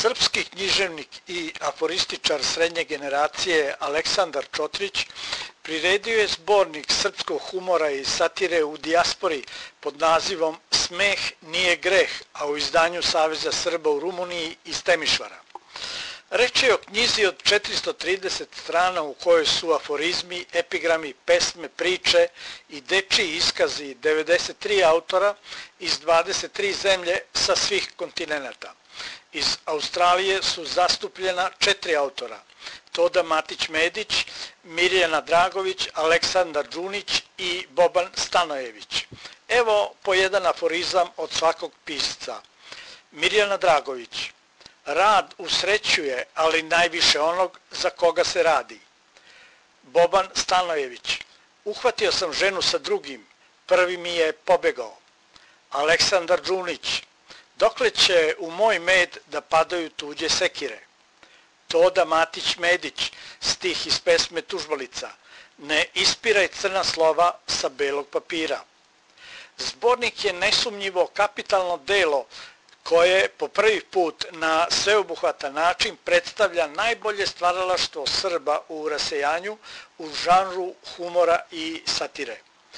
Srpski književnik i aforističar srednje generacije Aleksandar Čotrić priredio je zbornik srpskog humora i satire u dijaspori pod nazivom Smeh nije greh, a u izdanju Saveza Srba u Rumuniji iz Temišvara. Reč je o knjizi od 430 strana u kojoj su aforizmi, epigrami, pesme, priče i dečiji iskazi 93 autora iz 23 zemlje sa svih kontinenata. Iz Australije su zastupljena 4 autora: Toda Matić-Medić, Mirjana Dragović, Aleksandar Đunić i Boban Stanojević. Evo po jedan aforizam od svakog pisca. Mirjana Dragović: rad usrećuje, ali najviše onog za koga se radi. Boban Stanojević: uhvatio sam ženu sa drugim, prvi mi je pobegao. Aleksandar Đunić: dokle će u moj med da padaju tuđe sekire. Toda Matić-Medić, stih iz pesme Tužbalica: ne ispiraj crna slova sa belog papira. Zbornik je nesumnjivo kapitalno delo koje po prvi put na sveobuhvatan način predstavlja najbolje stvaralaštvo Srba u rasejanju u žanru humora i satire.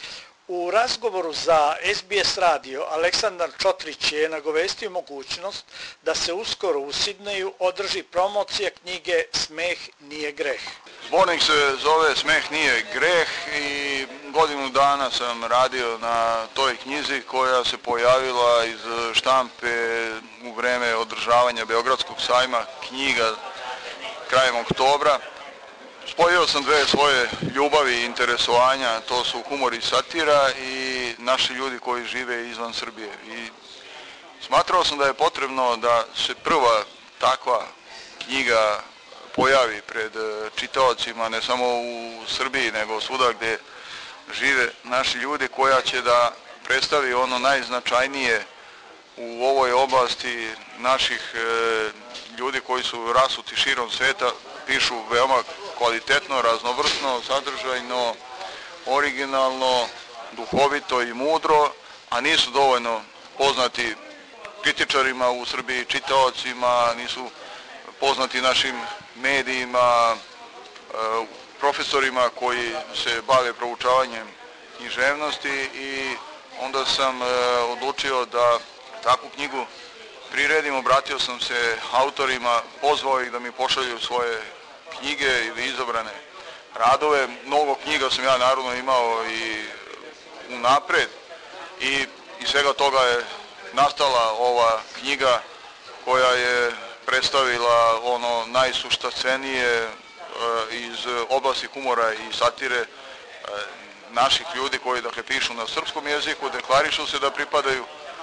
U razgovoru za SBS radio Aleksandar Čotrić je nagovestio mogućnost da se uskoro u Sidneju održi promocija knjige Smeh nije greh. Zbornik se zove Smeh nije greh i godinu dana sam radio na toj knjizi koja se pojavila iz štampe u vreme održavanja Beogradskog sajma knjiga krajem oktobra. Spojio sam dve svoje ljubavi i interesovanja, to su humor i satira i naši ljudi koji žive izvan Srbije. I smatrao sam da je potrebno da se prva takva knjiga pojavi pred čitaocima, ne samo u Srbiji, nego svuda gdje žive naši ljudi, koja će da predstavi ono najznačajnije u ovoj oblasti naših ljudi koji su rasuti širom sveta, pišu veoma kvalitetno, raznovrsno, sadržajno, originalno, duhovito i mudro, a nisu dovoljno poznati kritičarima u Srbiji, čitaocima, nisu poznati našim medijima, profesorima koji se bave proučavanjem književnosti i onda sam odlučio da takvu knjigu priredim. Obratio sam se autorima, pozvao ih da mi pošalju svoje knjige ili izabrane radove. Mnogo knjiga sam ja naravno imao i unapred i iz svega toga je nastala ova knjiga koja je predstavila ono najsuštacenije iz oblasti humora i satire naših ljudi koji dakle pišu na srpskom jeziku, deklarišu se da pripadaju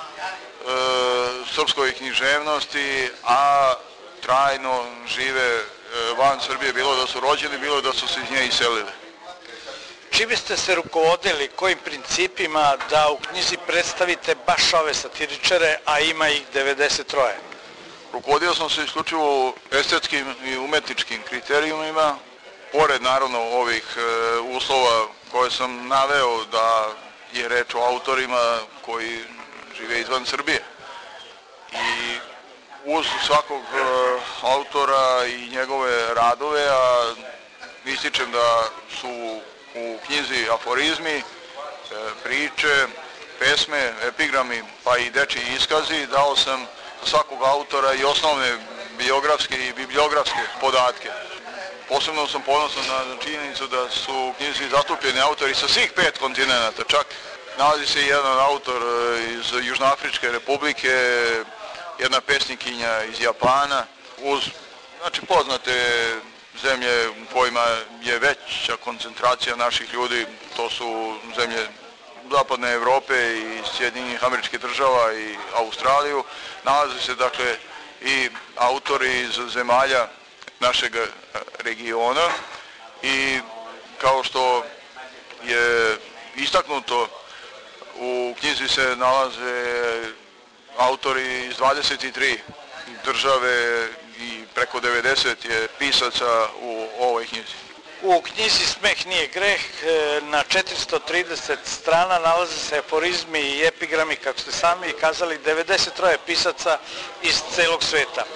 srpskoj književnosti, a trajno žive van Srbije, bilo da su rođeni, bilo da su se iz nje iselili. Čime ste se rukovodili, kojim principima da u knjizi predstavite baš ove satiričare, a ima ih 93? Rukovodio sam se isključivo estetskim i umetničkim kriterijumima, pored naravno ovih uslova koje sam naveo da je reč o autorima koji žive izvan Srbije. I uz svakog autora i njegove radove, a ističem da su u knjizi aforizmi, priče, pesme, epigrami, pa i dečiji iskazi, dao sam za svakog autora i osnovne biografske i bibliografske podatke. Posebno sam ponosan na činjenicu da su u knjizi zastupljeni autori sa svih 5 kontinenta, čak nalazi se jedan autor iz Južnoafričke republike, jedna pesnikinja iz Japana, uz poznate zemlje u kojima je veća koncentracija naših ljudi, to su zemlje Zapadne Evrope i Sjedinjenih Američkih Država i Australiju. Nalaze se dakle i autori iz zemalja našeg regiona i kao što je istaknuto, u knjizi se nalaze autori iz 23 države i preko 90 je pisaca u ovoj knjizi. U knjizi Smeh nije greh na 430 strana nalaze se aforizmi i epigrami, kako ste sami kazali, 93 pisaca iz celog sveta.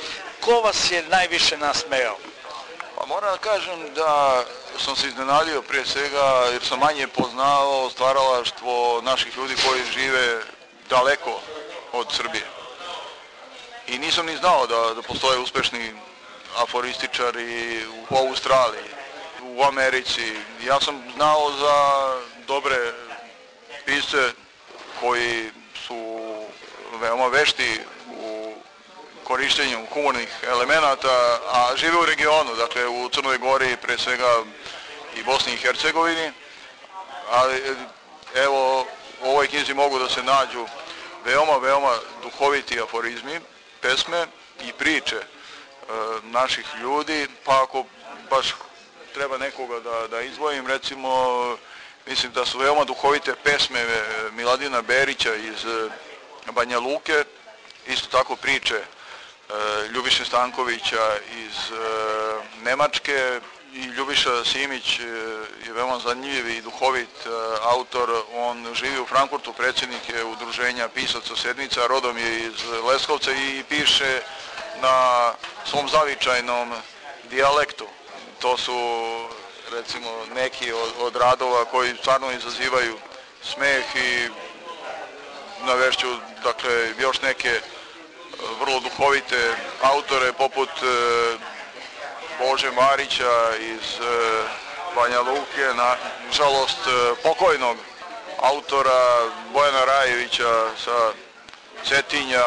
ko vas je najviše nasmejao? Pa moram da kažem da sam se iznenadio prije svega jer sam manje poznao stvaralaštvo naših ljudi koji žive daleko od Srbije. I nisam ni znao da postoje uspešni aforističari u Australiji, u Americi. Ja sam znao za dobre pisce koji su veoma vešti u korištenju humornih elemenata, a žive u regionu, dakle u Crnoj Gori, pre svega i Bosni i Hercegovini. Ali evo, u ovoj knjizi mogu da se nađu veoma duhoviti aforizmi, pesme i priče naših ljudi, pa ako baš treba nekoga da izdvojim, recimo, mislim da su veoma duhovite pesme Miladina Berića iz Banja Luke, isto tako priče Ljubiše Stankovića iz Nemačke i Ljubiša Simić je veoma zanimljiv i duhovit autor. On živi u Frankfurtu, predsjednik je udruženja pisaca Sedmica, rodom je iz Leskovca i piše na svom zavičajnom dijalektu. To su recimo neki od radova koji stvarno izazivaju smeh i navešću dakle još neke vrlo duhovite autore poput Bože Marića iz Banja Luke, nažalost pokojnog autora Bojana Rajevića sa Cetinja,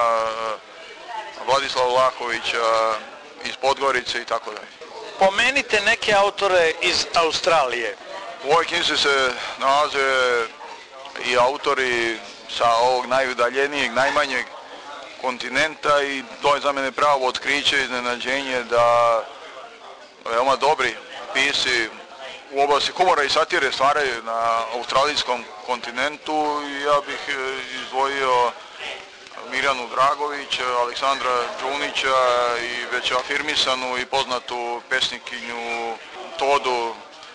Vladislava Vlahovića iz Podgorice i tako dalje. Pomenite neke autore iz Australije. U ovoj knjizi se nalaze i autori sa ovog najudaljenijeg, najmanjeg kontinenta i to je za mene pravo otkriće, iznenađenje da veoma dobri pisci u oblasti humora i satire stvaraju na australijskom kontinentu. Ja bih izdvojio Mirjanu Dragović, Aleksandra Đunića i već afirmisanu i poznatu pesnikinju Todu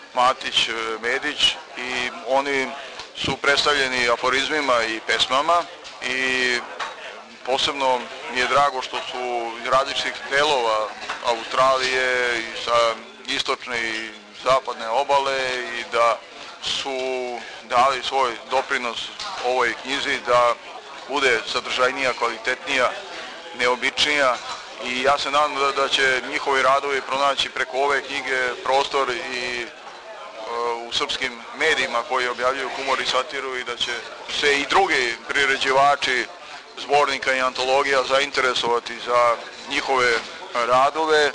Matić-Medić i oni su predstavljeni aforizmima i pesmama i posebno mi je drago što su iz različitih delova Australije i sa istočne i zapadne obale i da su dali svoj doprinos ovoj knjizi da bude sadržajnija, kvalitetnija, neobičnija i ja se nadam da će njihovi radovi pronaći preko ove knjige prostor i u srpskim medijima koji objavljuju humor i satiru i da će se i drugi priređivači zbornika i antologija zainteresovati za njihove radove,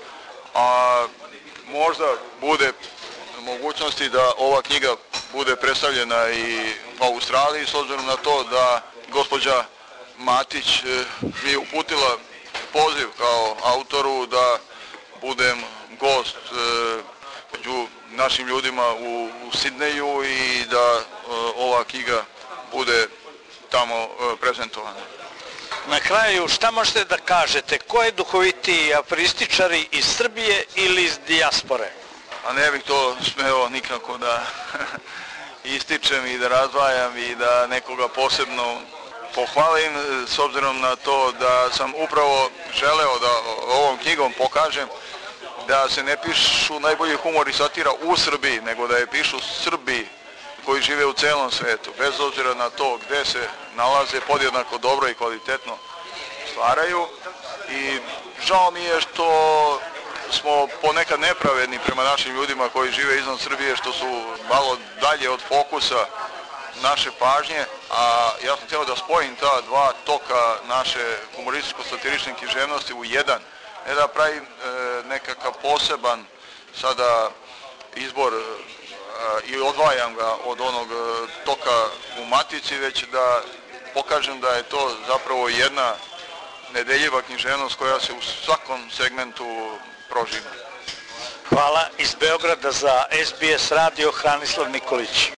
a možda bude mogućnosti da ova knjiga bude predstavljena i u Australiji s obzirom na to da gospođa Matić mi je uputila poziv kao autoru da budem gost među našim ljudima u Sidneju i da ova knjiga bude tamo prezentovana. Na kraju, šta možete da kažete? Ko je duhovitiji, aforističari iz Srbije ili iz dijaspore? A ne bih to smeo nikako da ističem i da razdvajam i da nekoga posebno pohvalim, s obzirom na to da sam upravo želeo da ovom knjigom pokažem da se ne pišu najbolji humor i satira u Srbiji, nego da je pišu Srbi koji žive u celom svetu, bez obzira na to gde se nalaze, podjednako dobro i kvalitetno stvaraju. I žao mi je što smo ponekad nepravedni prema našim ljudima koji žive izvan Srbije, što su malo dalje od fokusa naše pažnje, a ja sam htio da spojim ta dva toka naše humorističko-satirične književnosti u jedan, ne da pravim nekakav poseban sada izbor i odvajam ga od onog toka u Matici, već da pokažem da je to zapravo jedna nedeljiva književnost koja se u svakom segmentu prožima. Hvala. Iz Beograda za SBS radio Hranislav Nikolić.